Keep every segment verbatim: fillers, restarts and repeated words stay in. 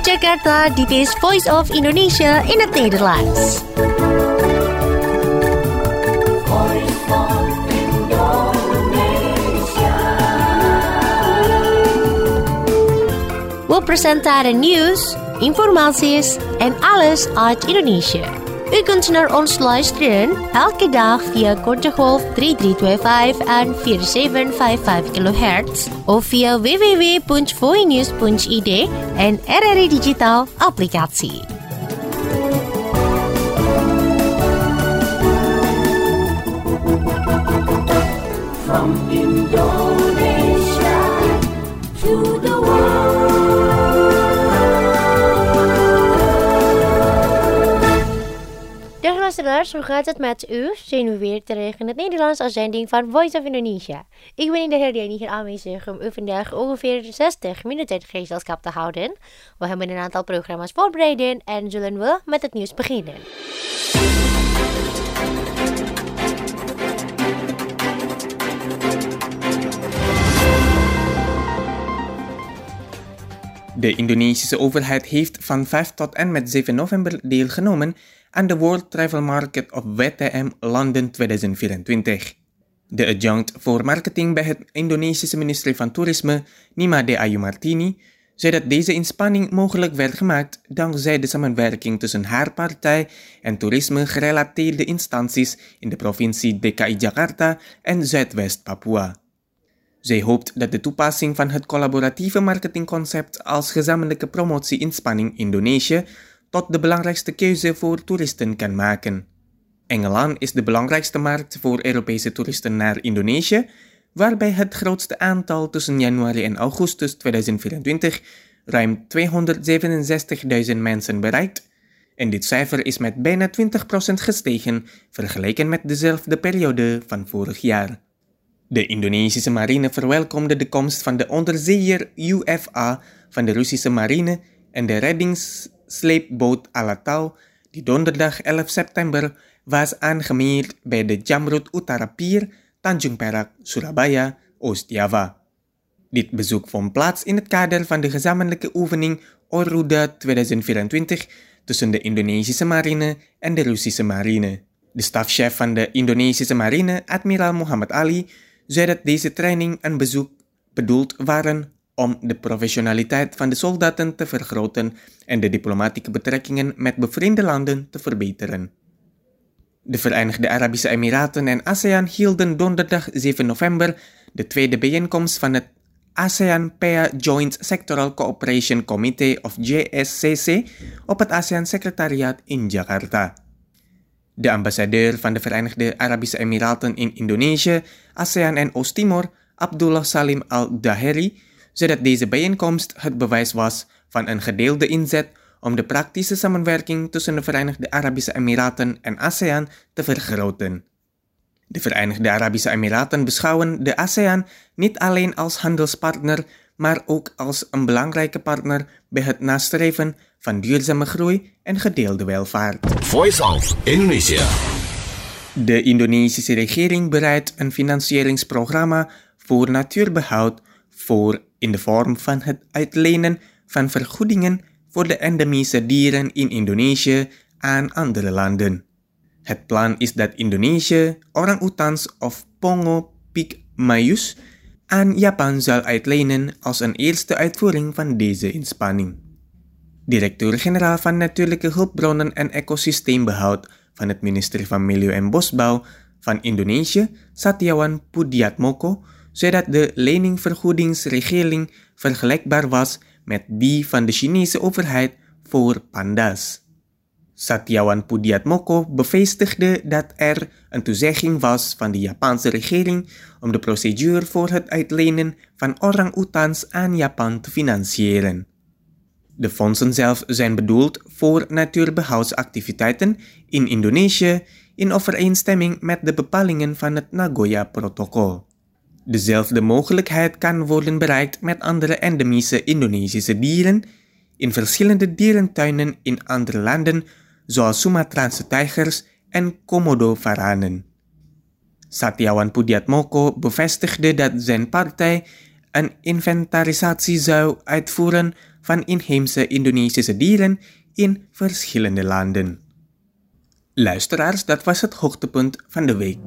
Vanuit Jakarta, dit is Voice of Indonesia in het Nederlands. Voice of Indonesia. We presenteren nieuws, informaties en alles uit Indonesië. U kunt naar ons luisteren elke dag via korte golf drie drie twee vijf en vier zeven vijf vijf kilohertz of via w w w punt voinews punt i d en R R I Digital applicatie. From Indonesia to the world. Dag luisteraars, hoe gaat het met u? Zijn we weer terug in het Nederlands uitzending van Voice of Indonesia. Ik ben in de herdenking hier aanwezig om u vandaag ongeveer zestig minuten gezelschap te houden. We hebben een aantal programma's voorbereid en zullen we met het nieuws beginnen. De Indonesische overheid heeft van vijf tot en met zeven november deelgenomen aan de World Travel Market of W T M London tweeduizend vierentwintig. De adjunct voor marketing bij het Indonesische ministerie van Toerisme, Nimade Ayu Martini, zei dat deze inspanning mogelijk werd gemaakt dankzij de samenwerking tussen haar partij en toerisme-gerelateerde instanties in de provincie D K I Jakarta en Zuidwest-Papua. Zij hoopt dat de toepassing van het collaboratieve marketingconcept als gezamenlijke promotie-inspanning Indonesië tot de belangrijkste keuze voor toeristen kan maken. Engeland is de belangrijkste markt voor Europese toeristen naar Indonesië, waarbij het grootste aantal tussen januari en augustus tweeduizend vierentwintig ruim tweehonderdzevenenzestigduizend mensen bereikt. En dit cijfer is met bijna twintig procent gestegen vergeleken met dezelfde periode van vorig jaar. De Indonesische marine verwelkomde de komst van de onderzeeër U F A van de Russische marine en de reddingssleepboot Alatau, die donderdag elf september was aangemeerd bij de Jamrud Utara Pier, Tanjung Perak, Surabaya, Oost-Java. Dit bezoek vond plaats in het kader van de gezamenlijke oefening Oruda tweeduizend vierentwintig tussen de Indonesische marine en de Russische marine. De stafchef van de Indonesische marine, admiraal Muhammad Ali, zei dat deze training en bezoek bedoeld waren om de professionaliteit van de soldaten te vergroten en de diplomatieke betrekkingen met bevriende landen te verbeteren. De Verenigde Arabische Emiraten en ASEAN hielden donderdag zeven november de tweede bijeenkomst van het ASEAN-P E A Joint Sectoral Cooperation Committee of J S C C op het ASEAN-secretariaat in Jakarta. De ambassadeur van de Verenigde Arabische Emiraten in Indonesië, ASEAN en Oost-Timor, Abdullah Salim Al-Daheri, zei dat deze bijeenkomst het bewijs was van een gedeelde inzet om de praktische samenwerking tussen de Verenigde Arabische Emiraten en ASEAN te vergroten. De Verenigde Arabische Emiraten beschouwen de ASEAN niet alleen als handelspartner, maar ook als een belangrijke partner bij het nastreven van duurzame groei en gedeelde welvaart. Voice of Indonesia. De Indonesische regering bereidt een financieringsprogramma voor natuurbehoud voor in de vorm van het uitlenen van vergoedingen voor de endemische dieren in Indonesië aan andere landen. Het plan is dat Indonesië orang-utans of Pongo pygmaeus aan Japan zal uitlenen als een eerste uitvoering van deze inspanning. Directeur-generaal van Natuurlijke Hulpbronnen en Ecosysteembehoud van het ministerie van Milieu en Bosbouw van Indonesië, Satyawan Pudiatmoko, zei dat de leningvergoedingsregeling vergelijkbaar was met die van de Chinese overheid voor panda's. Satyawan Pudiatmoko bevestigde dat er een toezegging was van de Japanse regering om de procedure voor het uitlenen van orang-utans aan Japan te financieren. De fondsen zelf zijn bedoeld voor natuurbehoudsactiviteiten in Indonesië in overeenstemming met de bepalingen van het Nagoya-protocol. Dezelfde mogelijkheid kan worden bereikt met andere endemische Indonesische dieren in verschillende dierentuinen in andere landen, zoals Sumatraanse tijgers en Komodo-varanen. Satyawan Pudiatmoko bevestigde dat zijn partij een inventarisatie zou uitvoeren van inheemse Indonesische dieren in verschillende landen. Luisteraars, dat was het hoogtepunt van de week.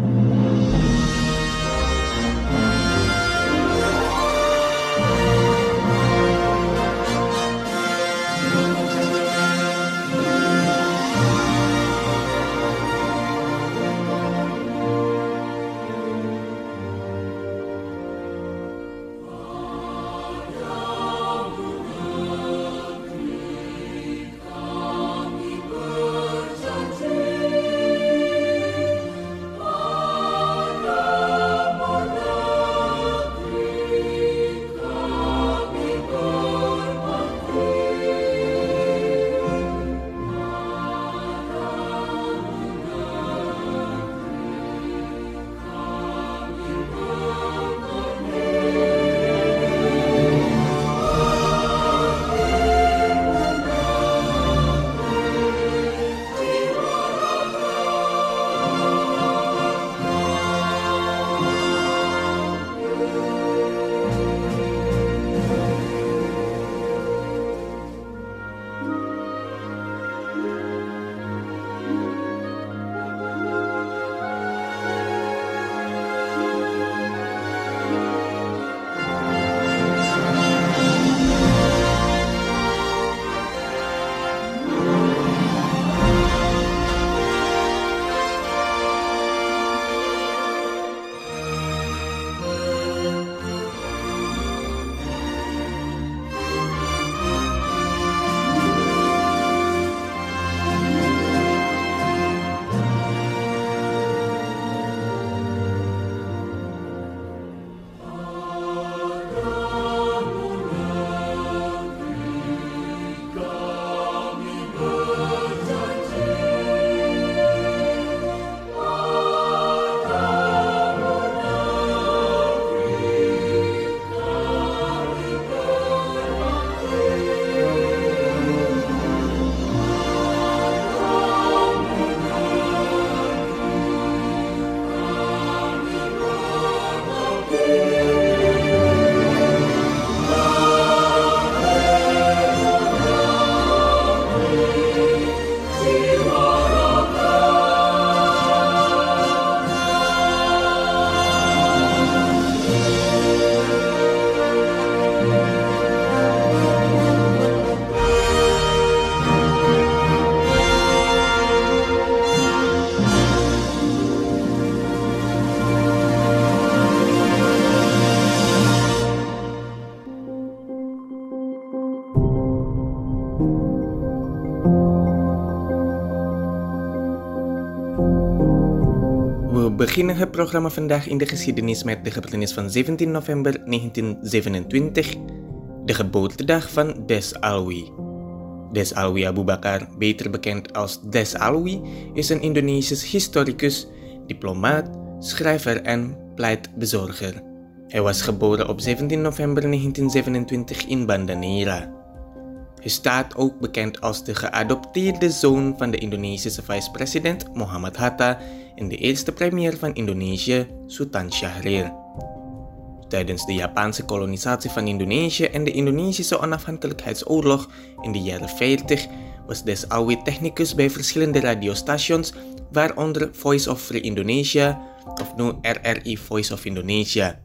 We beginnen het programma vandaag in de geschiedenis met de gebeurtenis van zeventien november negentien zevenentwintig, de geboortedag van Des Alwi. Des Alwi Abu Bakar, beter bekend als Des Alwi, is een Indonesisch historicus, diplomaat, schrijver en pleitbezorger. Hij was geboren op zeventien november negentien zevenentwintig in Banda Neira. Hij staat ook bekend als de geadopteerde zoon van de Indonesische vice-president Muhammad Hatta en de eerste premier van Indonesië, Sultan Syahrir. Tijdens de Japanse kolonisatie van Indonesië en de Indonesische onafhankelijkheidsoorlog in de jaren veertig was Des Alwi technicus bij verschillende radiostations, waaronder Voice of Free Indonesia of nu R R I Voice of Indonesia.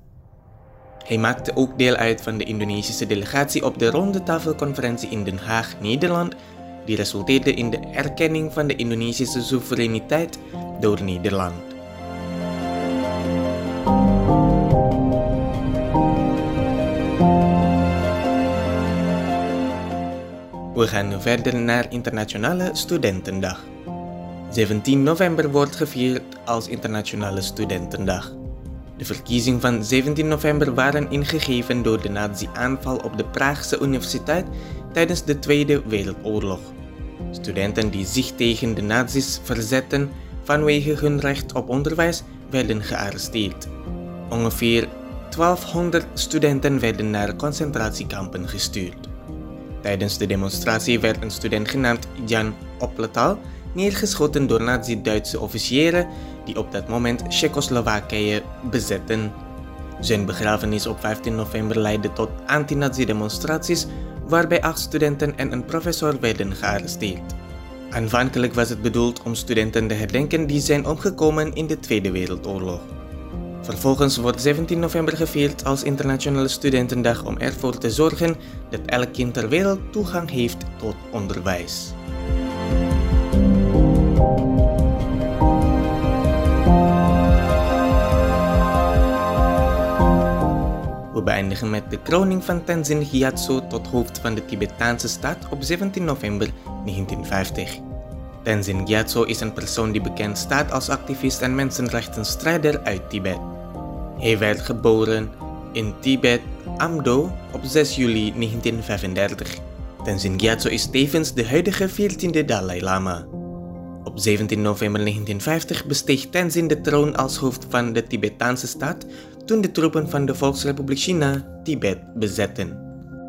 Hij maakte ook deel uit van de Indonesische delegatie op de rondetafelconferentie in Den Haag, Nederland, die resulteerde in de erkenning van de Indonesische soevereiniteit door Nederland. We gaan nu verder naar Internationale Studentendag. zeventien november wordt gevierd als Internationale Studentendag. De verkiezingen van zeventien november waren ingegeven door de nazi-aanval op de Praagse Universiteit tijdens de Tweede Wereldoorlog. Studenten die zich tegen de nazi's verzetten vanwege hun recht op onderwijs werden gearresteerd. Ongeveer twaalfhonderd studenten werden naar concentratiekampen gestuurd. Tijdens de demonstratie werd een student genaamd Jan Opletal neergeschoten door nazi-Duitse officieren die op dat moment Tsjechoslowakije bezetten. Zijn begrafenis op vijftien november leidde tot anti-Nazi-demonstraties waarbij acht studenten en een professor werden gearresteerd. Aanvankelijk was het bedoeld om studenten te herdenken die zijn omgekomen in de Tweede Wereldoorlog. Vervolgens wordt zeventien november gevierd als Internationale Studentendag om ervoor te zorgen dat elk kind ter wereld toegang heeft tot onderwijs. We beëindigen met de kroning van Tenzin Gyatso tot hoofd van de Tibetaanse staat op zeventien november negentienvijftig. Tenzin Gyatso is een persoon die bekend staat als activist en mensenrechtenstrijder uit Tibet. Hij werd geboren in Tibet, Amdo, op zes juli negentienvijfendertig. Tenzin Gyatso is tevens de huidige veertiende Dalai Lama. Op zeventien november negentienvijftig besteeg Tenzin de troon als hoofd van de Tibetaanse staat toen de troepen van de Volksrepubliek China Tibet bezetten.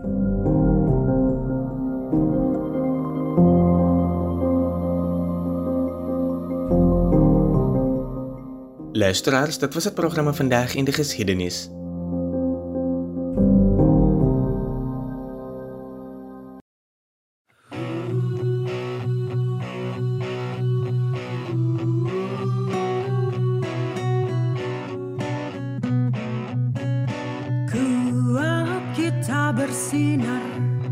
Luisteraars, dat was het programma Vandaag in de Geschiedenis. Bersinar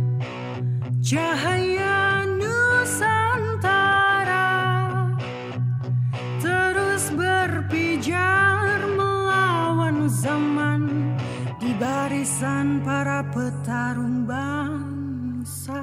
cahaya Nusantara terus berpijar melawan zaman di barisan para petarung bangsa.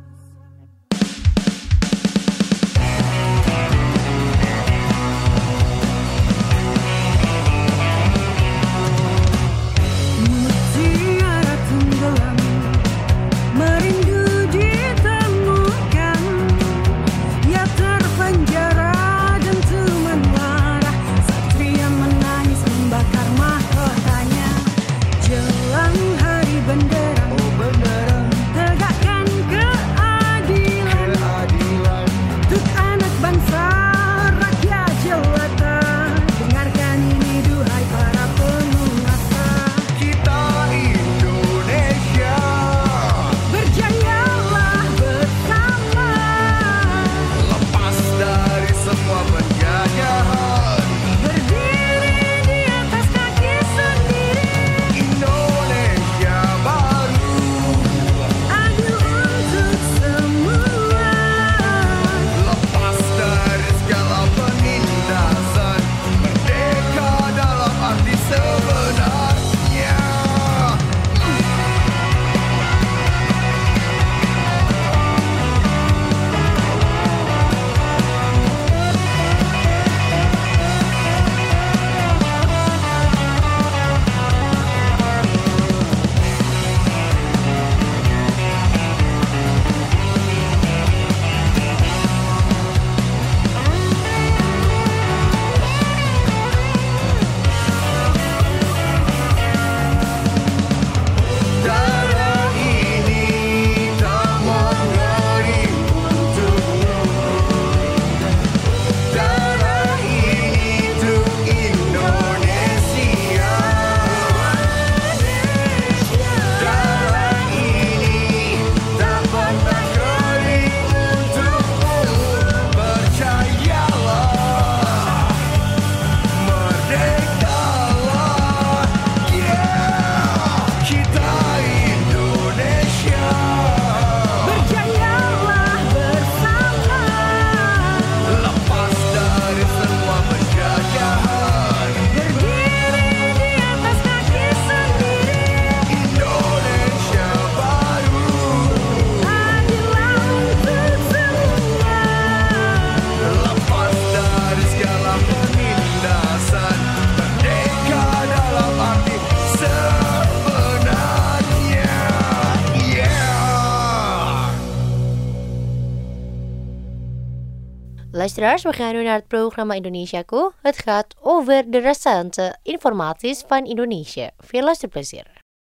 Luisteraars, we gaan nu naar het programma Indonesiaku. Het gaat over de recente informaties van Indonesië. Veel luisterplezier.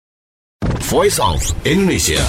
Voice of Indonesia.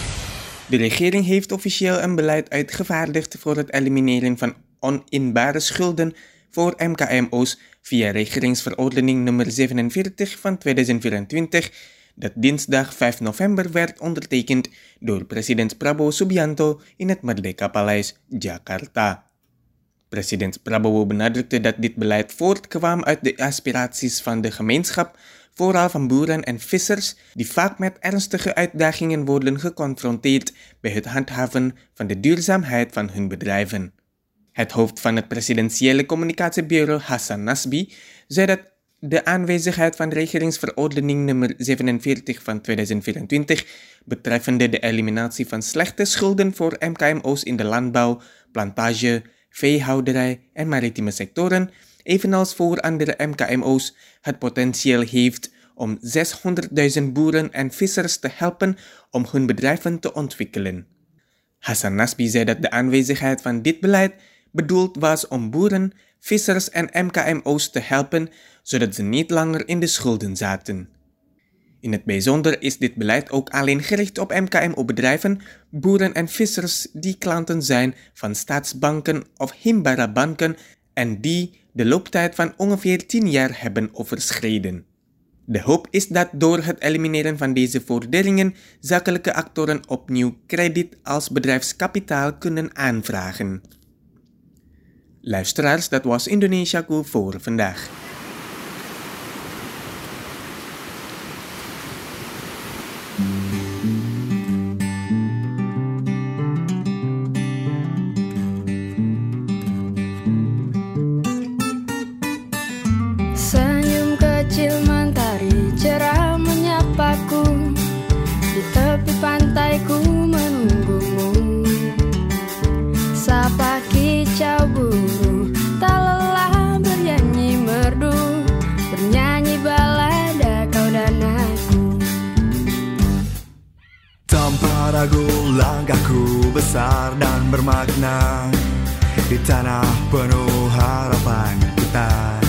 De regering heeft officieel een beleid uitgevaardigd voor het elimineren van oninbare schulden voor M K M O's via regeringsverordening nummer zevenenveertig van tweeduizend vierentwintig, dat dinsdag vijf november werd ondertekend door president Prabowo Subianto in het Merdeka Paleis, Jakarta. President Prabowo benadrukte dat dit beleid voortkwam uit de aspiraties van de gemeenschap, vooral van boeren en vissers, die vaak met ernstige uitdagingen worden geconfronteerd bij het handhaven van de duurzaamheid van hun bedrijven. Het hoofd van het presidentiële communicatiebureau, Hassan Nasbi, zei dat de aanwezigheid van regeringsverordening nummer zevenenveertig van tweeduizend vierentwintig betreffende de eliminatie van slechte schulden voor M K M O's in de landbouw, plantage, veehouderij en maritieme sectoren, evenals voor andere M K M O's, het potentieel heeft om zeshonderdduizend boeren en vissers te helpen om hun bedrijven te ontwikkelen. Hassan Nasbi zei dat de aanwezigheid van dit beleid bedoeld was om boeren, vissers en M K M O's te helpen, zodat ze niet langer in de schulden zaten. In het bijzonder is dit beleid ook alleen gericht op M K M O-bedrijven, boeren en vissers die klanten zijn van staatsbanken of himbara-banken en die de looptijd van ongeveer tien jaar hebben overschreden. De hoop is dat door het elimineren van deze voordelen zakelijke actoren opnieuw krediet als bedrijfskapitaal kunnen aanvragen. Luisteraars, dat was Indonesiaku voor vandaag. Senyum kecil mentari cerah menyapaku, di tepi pantaiku menunggumu. Sapa kicau burung tak lelah bernyanyi merdu, bernyanyi balada kau dan aku. Tanpa ragu langkahku besar dan bermakna, di tanah penuh harapan kita.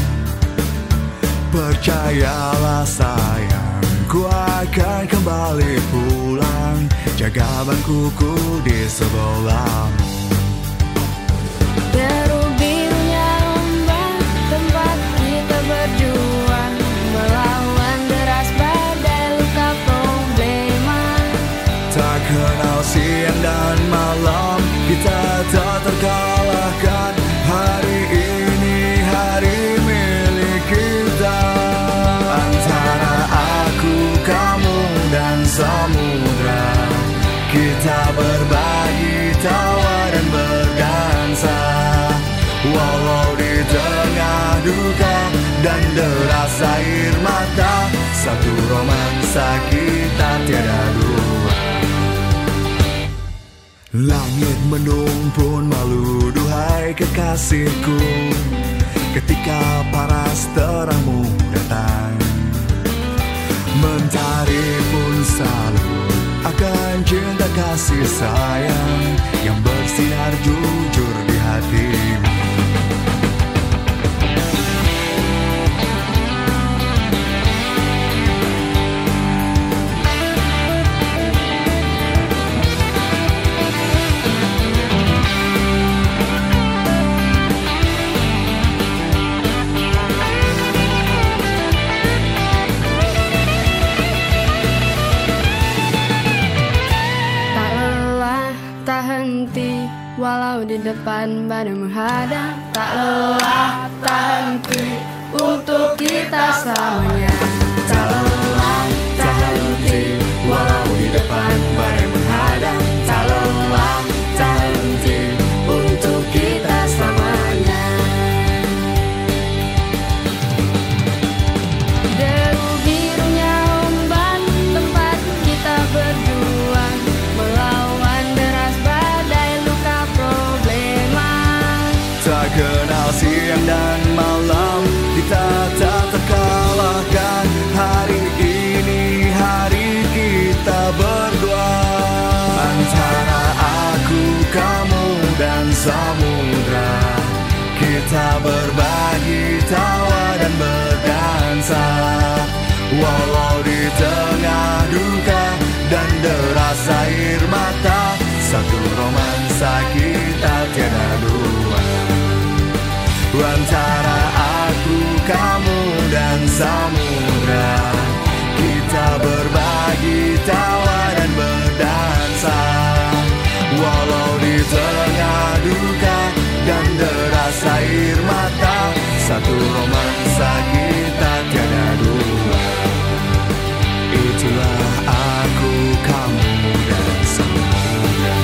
Percayalah sayang, ku akan kembali pulang, jaga bangkuku di sebelahmu. Deru birunya ombak, tempat kita berjuang, melawan deras badai luka problema. Tak kenal siang dan malam, kita tak terkalahkan. Hari ini hari milik kita. Antara aku, kamu dan samudra, kita berbagi tawa dan berdansa. Walau di tengah duka dan deras air mata, satu romansa kita tiada dua. Langit mendung pun malu, duhai kekasihku, ketika paras terangmu datang. Mentari pun salut akan cinta kasih sayang yang bersinar jujur di hatimu. Walau di depan badai menghadang, tak lelah, tak henti untuk kita selamanya. Tak lelah, tak henti, walau di depan badai menghadang, tak lelah, tak henti untuk kita selamanya. Deru birunya ombak, tempat kita berjuang, melawan deras badai luka problema. Tak kenal siang dan malam, kita tak terkalahkan. Hari ini hari kita berdua. Antara aku, kamu dan samudra, kita berbagi tawa dan berdansa. Walau di tengah duka dan deras air mata, satu romansa kita tiada dua. Antara samudra. Kita berbagi tawa dan berdansa, walau di tengah duka dan deras air mata. Satu romansa kita tiada dua. Itulah aku, kamu dan samudra.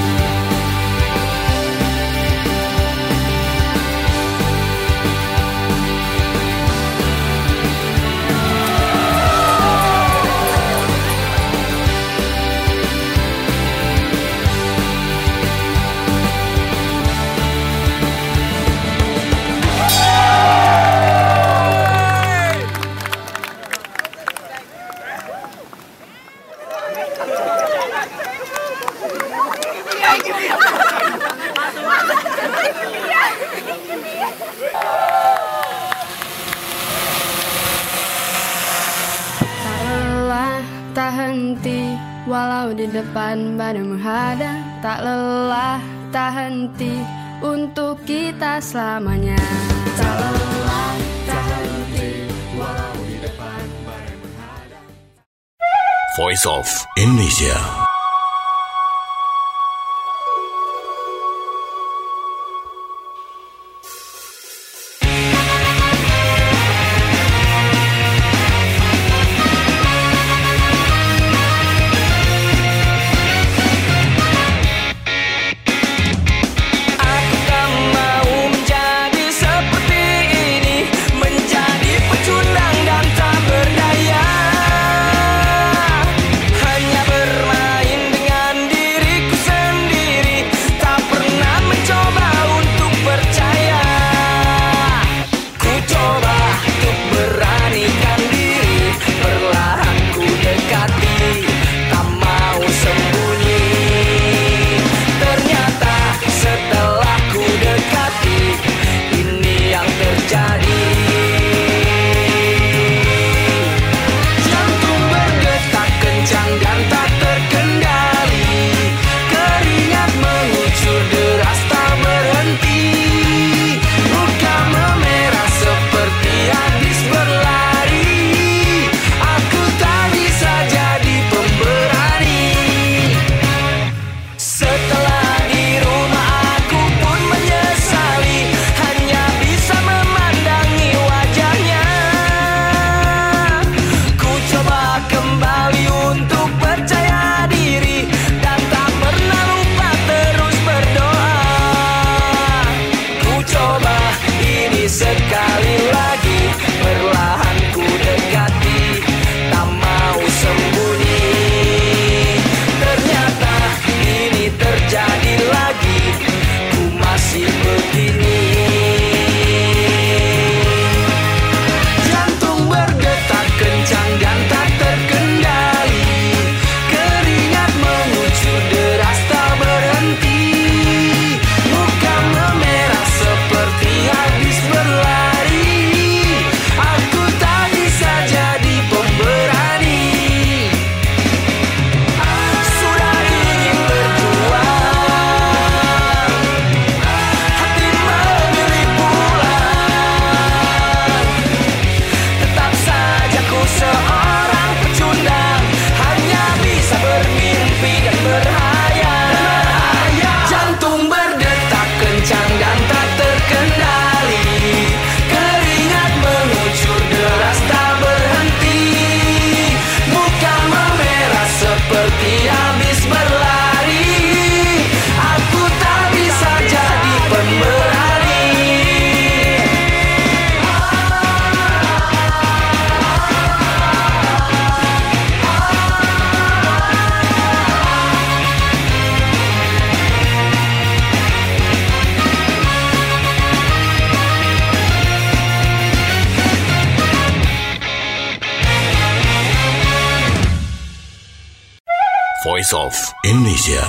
Tak henti, walau di depan badai menghadang. Tak lelah, tak henti, untuk kita selamanya. Tak lelah, tak henti, walau di depan badai menghadang. Voice of Indonesia. Voice of Indonesia.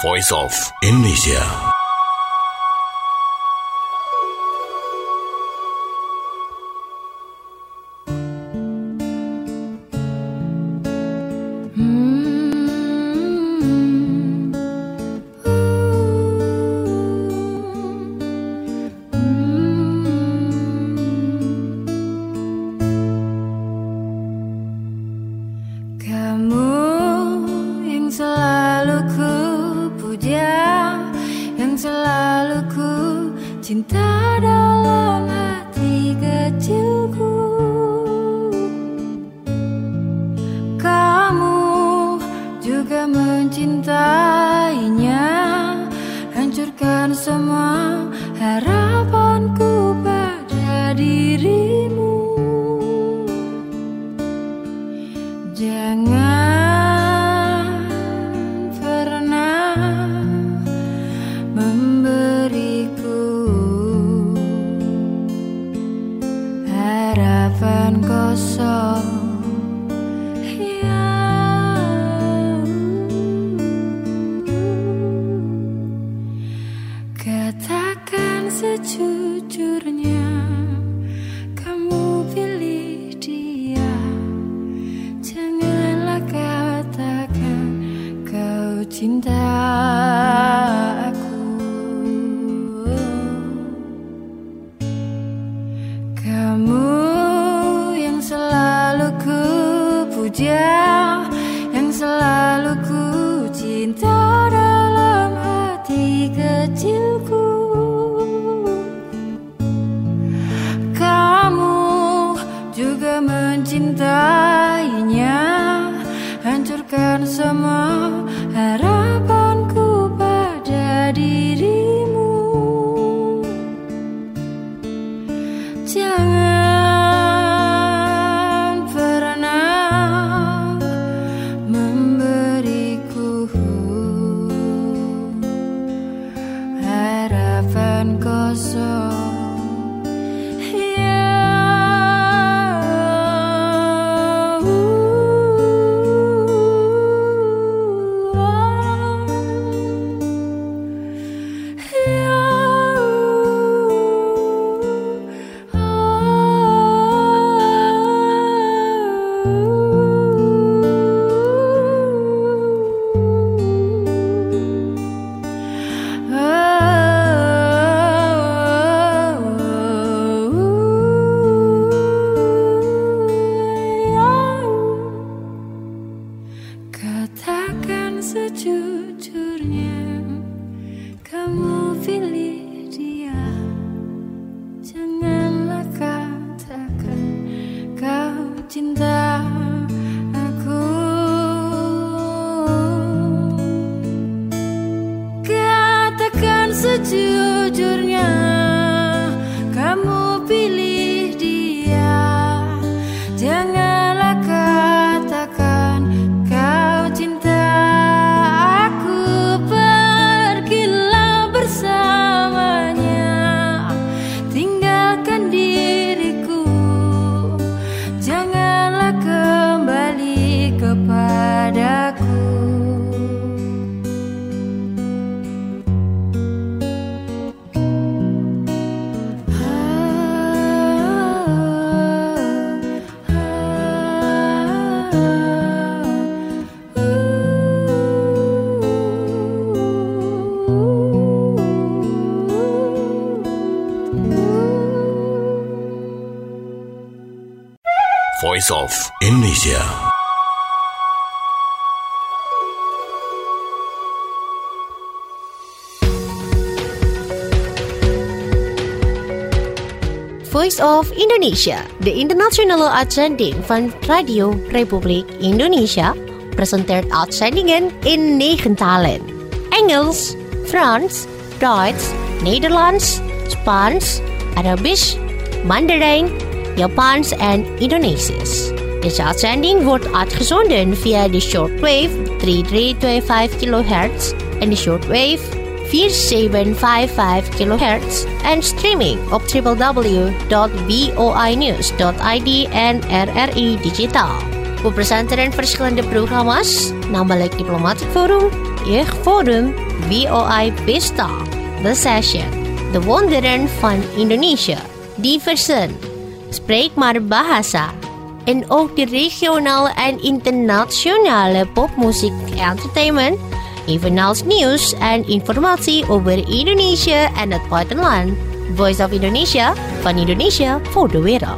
Voice of Indonesia. Cinta dalam hati kecilku, kamu juga mencintainya, hancurkan semua harapanku pada dirimu. Jangan pernah memberiku harapan kosong, ya. Katakan sejujurnya, kamu pilih dia. Janganlah katakan kau cinta aku. Kamu yang selalu ku puja, yang selalu ku cinta dalam hati kecilku. Kamu juga mencintainya, hancurkan semua harapanku pada dirimu. Jangan pernah memberiku harapan kosong, ya. Katakan sejujurnya, kamu pilih dia. Janganlah katakan kau cinta aku. Katakan sejujurnya, kamu pilih dia. Janganlah katakan kau cinta aku. Pergilah bersamanya, tinggalkan diriku. Janganlah kembali kepadaku. Voice of Indonesia. Voice of Indonesia, de internationale uitzending van Radio Republiek Indonesia, presenteert uitzendingen in negen talen. Engels, Frans, Duits, Nederlands, Spaans, Arabisch, Mandarijn, Japans en Indonesisch. Deze uitzending wordt uitgezonden via de shortwave drie drie twee vijf kilohertz en de shortwave vier zeven vijf vijf kilohertz en streaming op w w w dot voi news dot i d en R R I Digitaal. We presenteren verschillende programma's, namelijk Diplomatic Forum, Jeugdforum, V O I Pesta, The Session, The Wonderen van Indonesia, Diversen, Spreek maar Bahasa, en ook de regionale en internationale popmuziek entertainment, evenals nieuws en informatie over Indonesië en het buitenland. Voice of Indonesia, van Indonesia voor de wereld.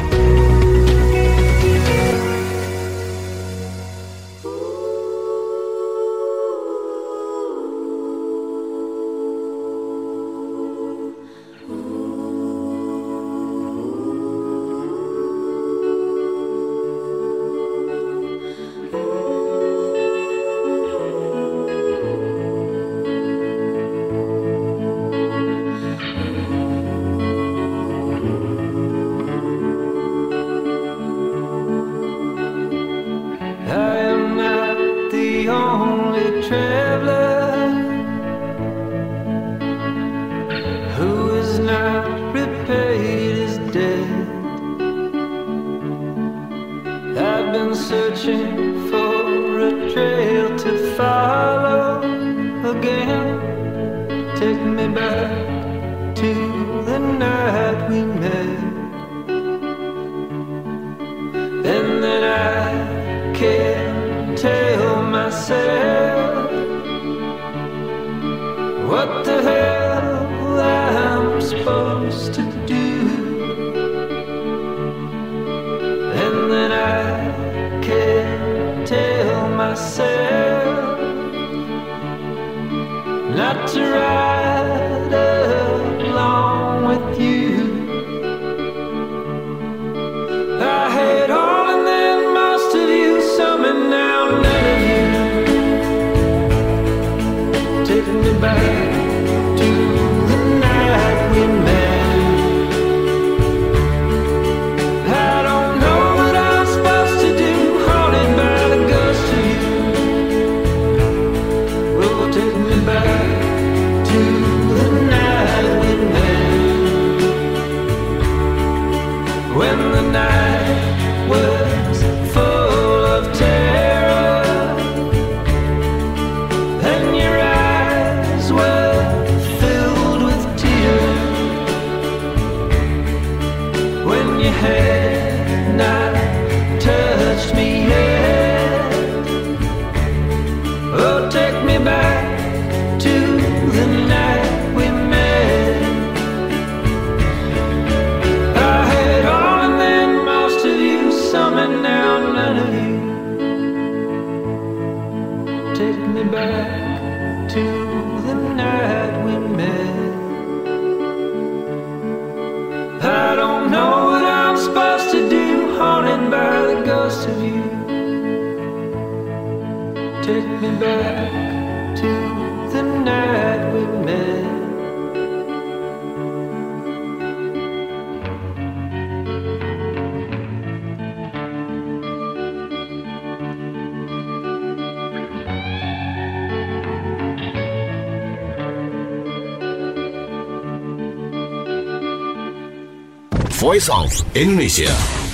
Voice of Indonesia.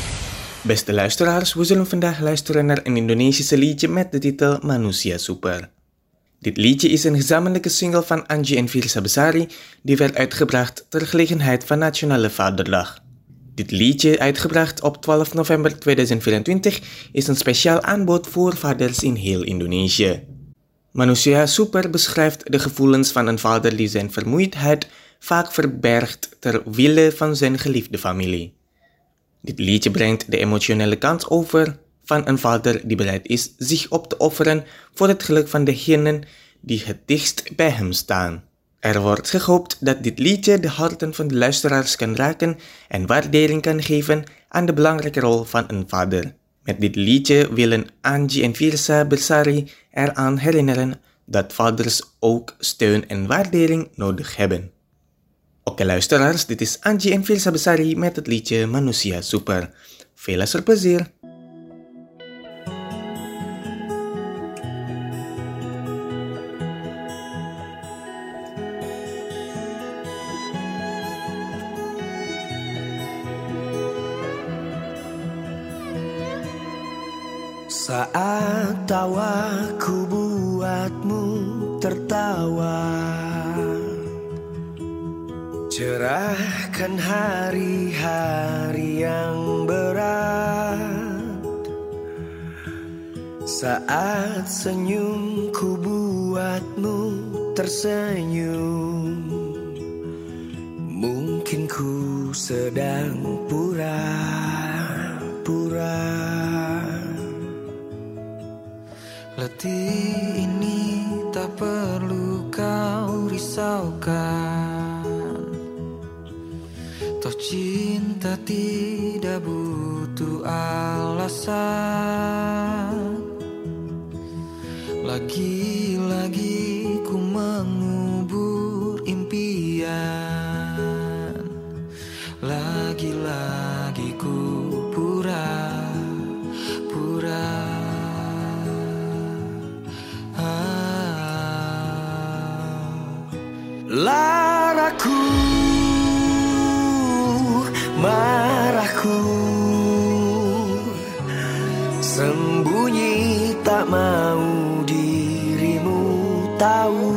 Beste luisteraars, we zullen vandaag luisteren naar een Indonesische liedje met de titel Manusia Super. Dit liedje is een gezamenlijke single van Angie en Firsa Besari die werd uitgebracht ter gelegenheid van Nationale Vaderdag. Dit liedje, uitgebracht op twaalf november tweeduizend vierentwintig, is een speciaal aanbod voor vaders in heel Indonesië. Manusia Super beschrijft de gevoelens van een vader die zijn vermoeidheid vaak verbergt ter wille van zijn geliefde familie. Dit liedje brengt de emotionele kant over van een vader die bereid is zich op te offeren voor het geluk van degenen die het dichtst bij hem staan. Er wordt gehoopt dat dit liedje de harten van de luisteraars kan raken en waardering kan geven aan de belangrijke rol van een vader. Met dit liedje willen Angie en Firsa Besari eraan herinneren dat vaders ook steun en waardering nodig hebben. Oké luisteraars, dit is Angie en Firsa Besari met het liedje Manusia Super. Veel luisterplezier! Saat tawaku buatmu tertawa. Cerahkan hari-hari yang berat, saat senyumku buatmu tersenyum. Mungkin ku sedang pura-pura. Letih ini tak perlu kau risaukan, toh cinta tidak butuh alasan. Lagi-lagi ku mengubur impian, lagi-lagi ku pura-pura. Laraku, marahku, sembunyi tak mau dirimu tahu.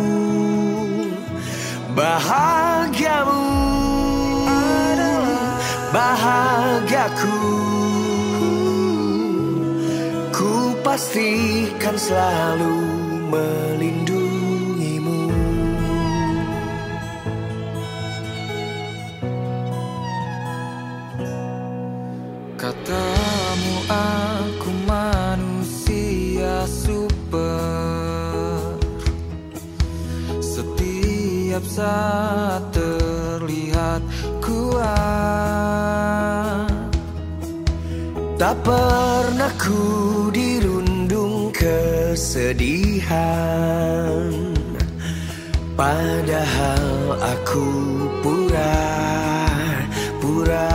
Bahagiamu adalah bahagiaku. Ku pastikan selalu melindungimu. Katamu aku manusia super, setiap saat terlihat kuat. Tak pernah ku dirundung kesedihan, padahal aku pura-pura.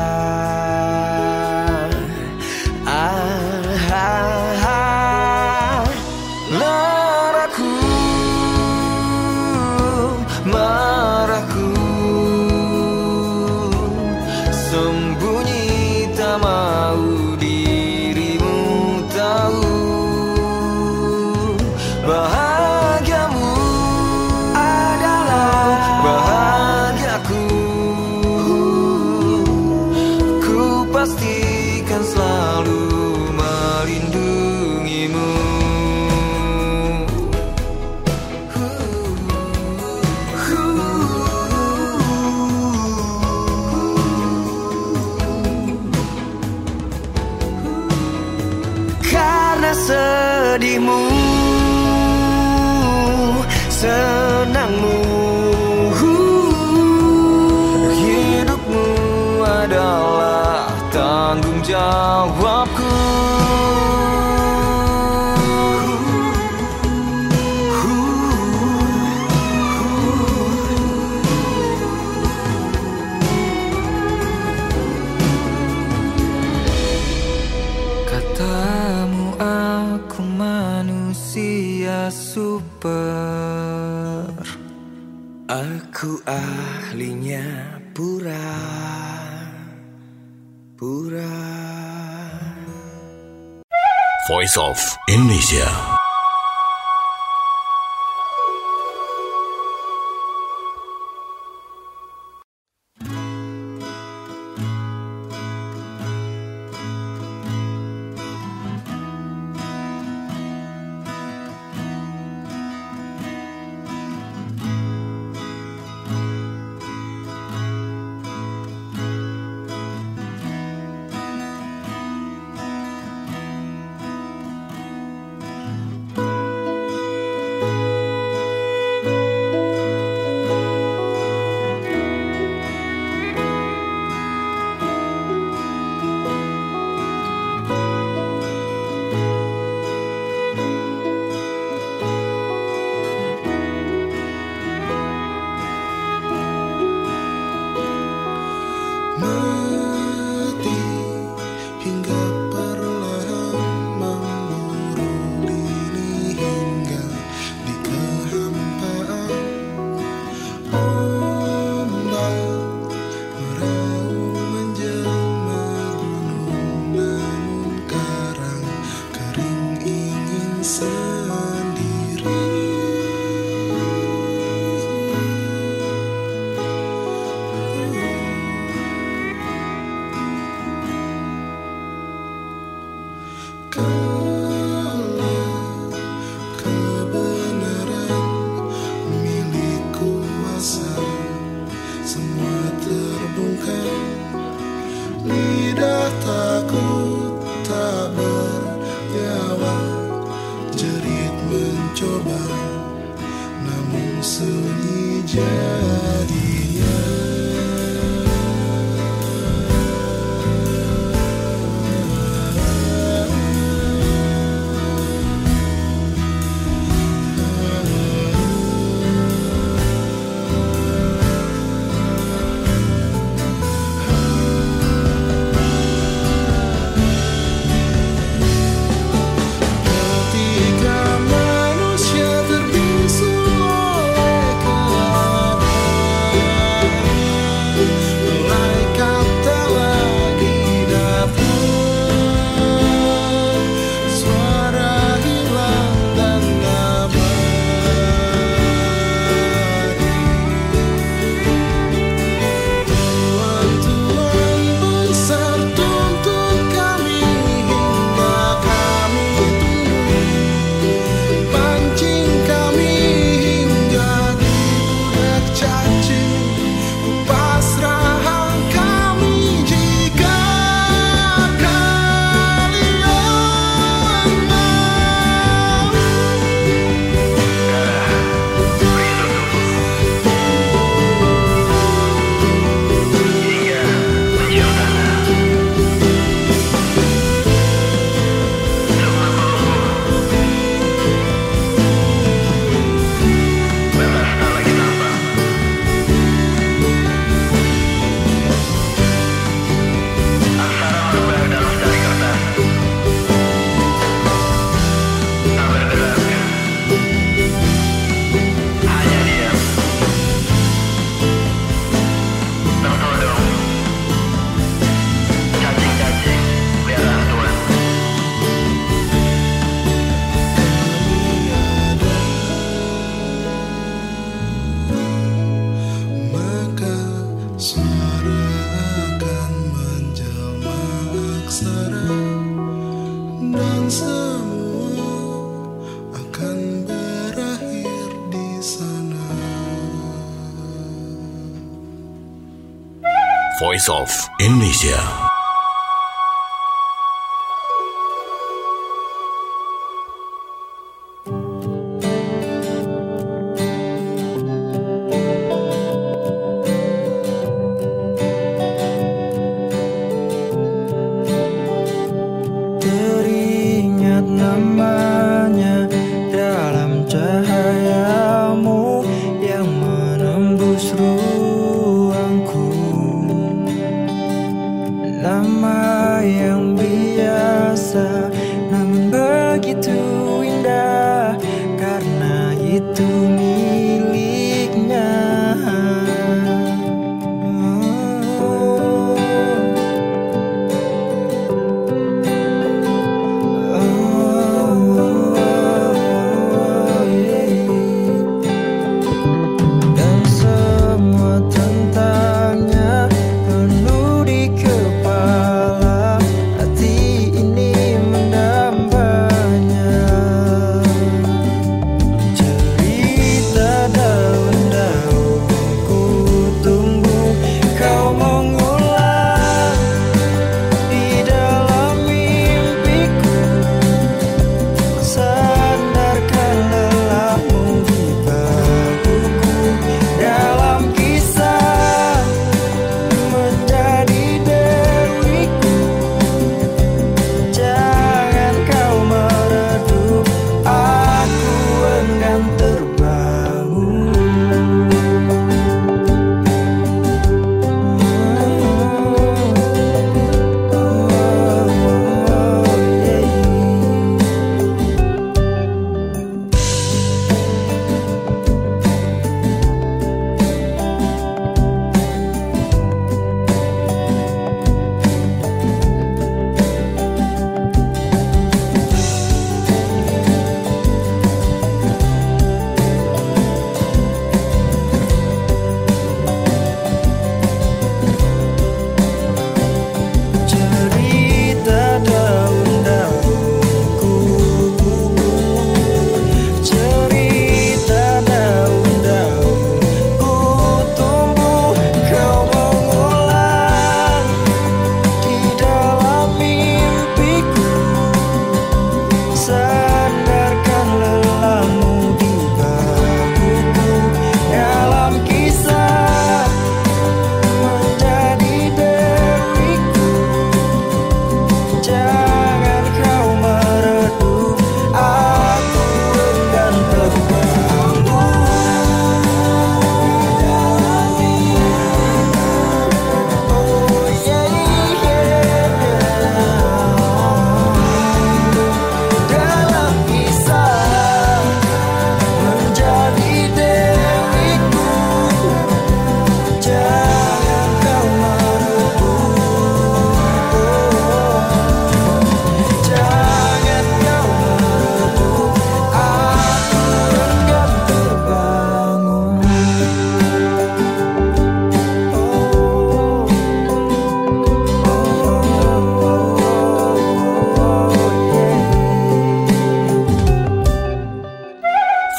Laraku, marahku, sembunyi tak mau dirimu tahu. Bahagiamu adalah bahagiaku. Ku pastikan selalu melindungimu. Karena sedihmu, senangmu, hidupmu adalah tanggung jawabku. Katamu aku manusia super, Aku ahlinya pura-pura. Voice of Indonesia. mencoba, namun sunyi jadinya. Voice of Indonesia. Teringat namanya dalam cahayamu yang menembus ruangku.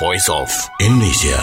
Voice of Indonesia.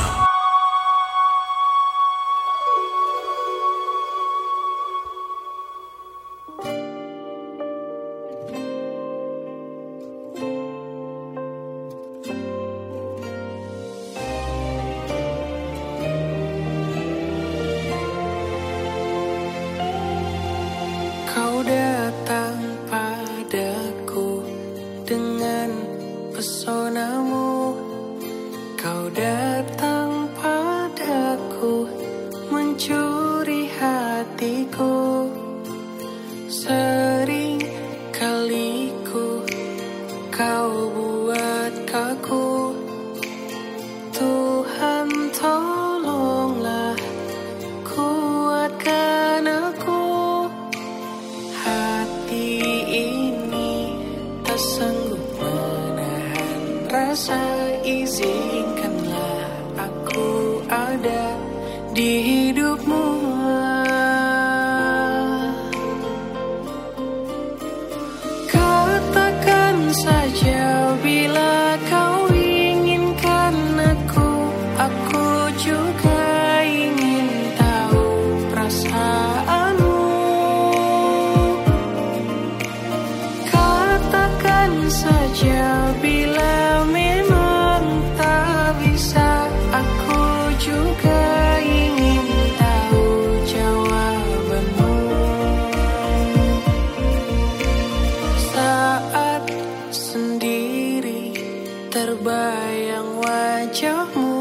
Kau datang padaku dengan pesonamu. Kau datang padaku mencuri hatiku. Sering kaliku kau buat kaku. Tuhan tolonglah kuatkan aku. Hati ini tak sanggup menahan rasa. Izinkanlah aku ada di hidupmu. Katakan saja bila kau inginkan aku. Aku juga ingin tahu perasaanmu. Katakan saja bila memang tak bisa. Aku juga ingin tahu jawabanmu. Saat sendiri terbayang wajahmu.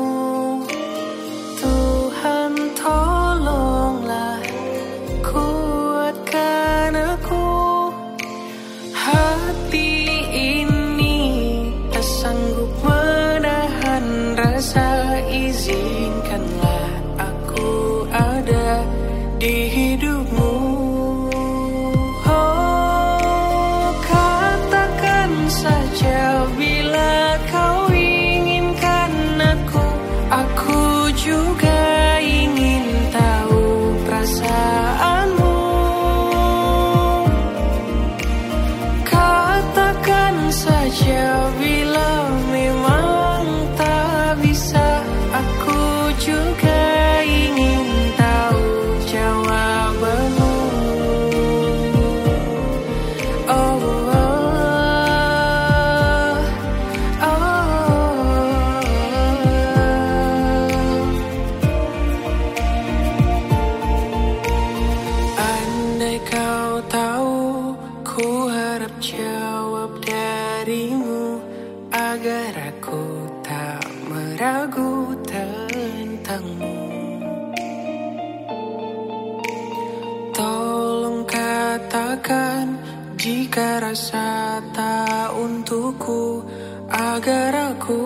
Tuhan tolonglah kuatkan aku. Hati ini tak sanggup menahan rasa. Izinkanlah aku ada di hidupmu. Oh, katakan saja bila kau inginkan aku. Aku juga ingin tahu perasaanmu. Katakan saja bila memang tak bisa. Aku juga ingin tahu jawabanmu. Oh, oh, oh. Andai kau tahu, ku harap jawab darimu agar aku tak meragu tentangmu. Tolong katakan jika rasa tak untukku agar aku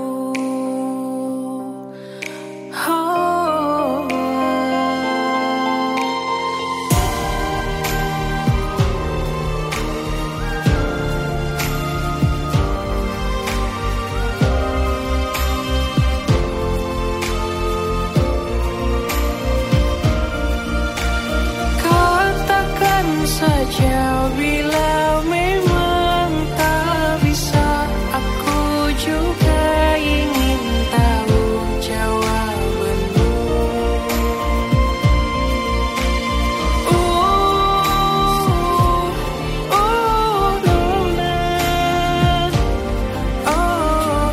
oh. Katakan saja bila memang tak bisa. Aku juga ingin tahu jawabanmu. Oh, oh, Nona. Oh,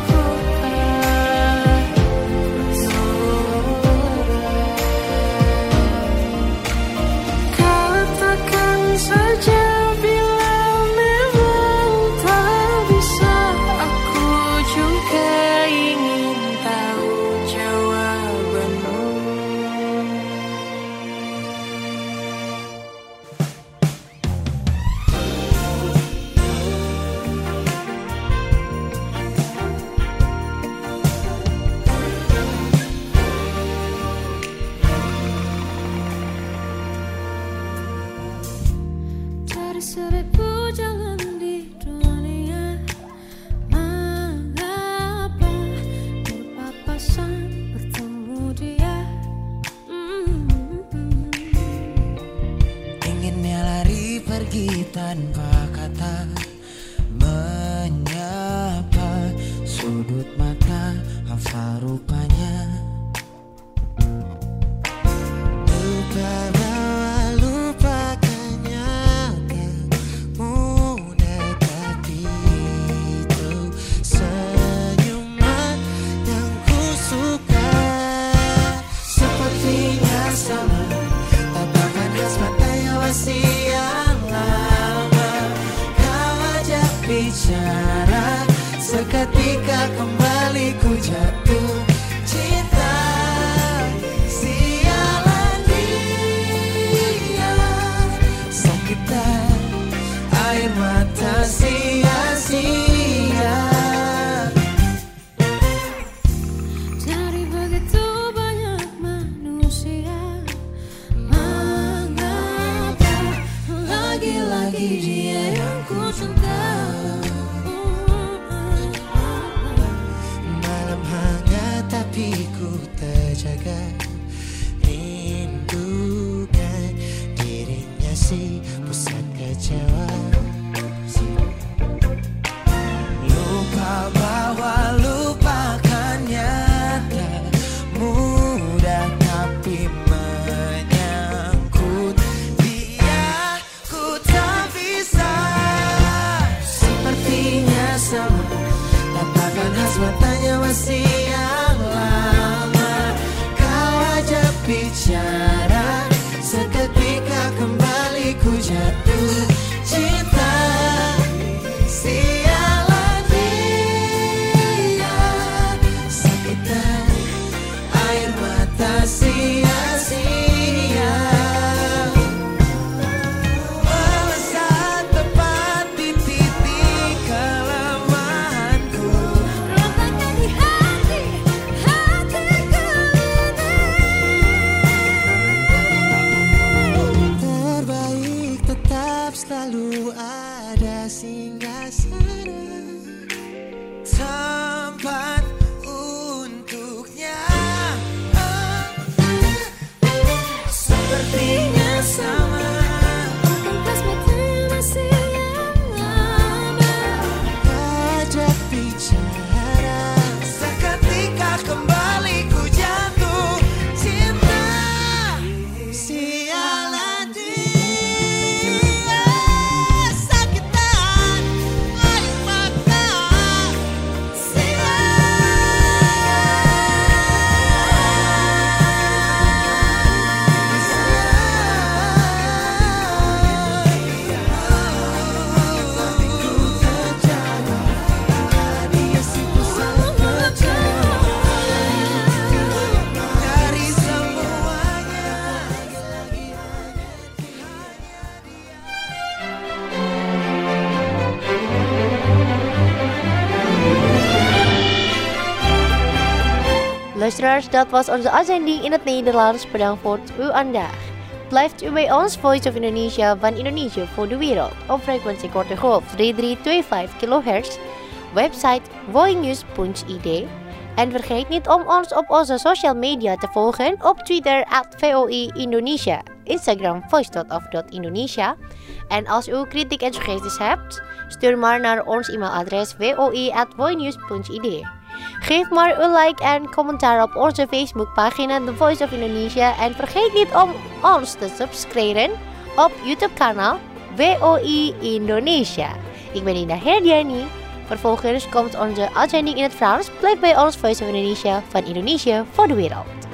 katakan saja bila memang tak bisa. Aku juga ingin tahu jawabanmu. Dari seribu jalan di dunia, mengapa berpapasan bertemu dia? Mm-hmm. Inginnya lari pergi tanpa kata, menyapa sudut mata apa rupanya. Lupa bahwa lupakannya tak mudah, tapi itu senyuman yang ku suka. Sepertinya sama tatapan khas matanya masih yang lama. Kau ajak bicara, seketika kembali ku jatuh cinta. Sialan dia, sakitan air mata sia-sia. Dari begitu banyak manusia, mengapa lagi-lagi dia yang ku cinta. Malam hangat tapi ku terjaga, rindukan dirinya si pusat kecewa. Lupa bahwa lupakannya tak mudah, tapi menyangkut dia ku tak bisa. Sepertinya sama tatapan khas matanya masih yang lama. Kau ajak bicara, seketika kembali ku jatuh cinta. Sialan dia, sakitan air mata sia-sia. Walau saat tepat di titik kelemahanku, Rontakan di hati, hatiku ini. terbaik tetap selalu ada singgah-sana, tempat untuknya. Sepertinya sama Khas matanya masih yang lama. ajak bicara, seketika kembali ku jatuh cinta. Sialan dia, sakitan air mata dari semuanya. Luisteraars, dat was onze uitzending in het Nederlands. Bedankt voor het uw aandacht. Blijft u bij ons, Voice of Indonesia van Indonesië voor de wereld. Op frequentie korte golf drie drie twee vijf kilohertz. Website voinews punt i d. En vergeet niet om ons op onze social media te volgen. Op Twitter at V O I Indonesia. Instagram voice dot of dot indonesia. En als u kritiek en suggesties hebt, stuur maar naar ons e-mailadres v o i at voinews punt i d. Geef maar een like en commentaar op onze Facebookpagina The Voice of Indonesia. En vergeet niet om ons te subscriben op YouTube kanaal V O I Indonesia. Ik ben Ina Herdiani. Vervolgens komt onze uitzending in het Frans. Blijf bij ons Voice of Indonesia van Indonesië voor de wereld.